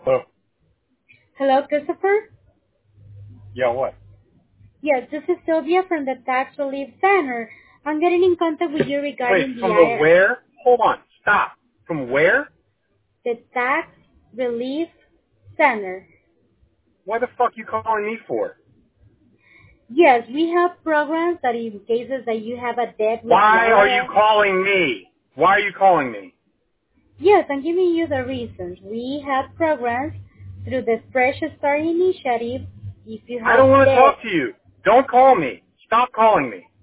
Oh, Hello, Christopher? yeah, what? Yes, this is Sylvia from the Tax Relief Center. I'm getting in contact with you Wait, regarding from the where? Hold on, stop. From where? the Tax Relief Center. Why the fuck you calling me for? Yes, we have programs that in cases that you have a debt with the Why are you IRS. calling me? Why are you calling me? Yes, I'm giving you the reasons. We have programs through the Fresh Start Initiative. If you I have don't want to talk debt, to you. Don't call me. Stop calling me.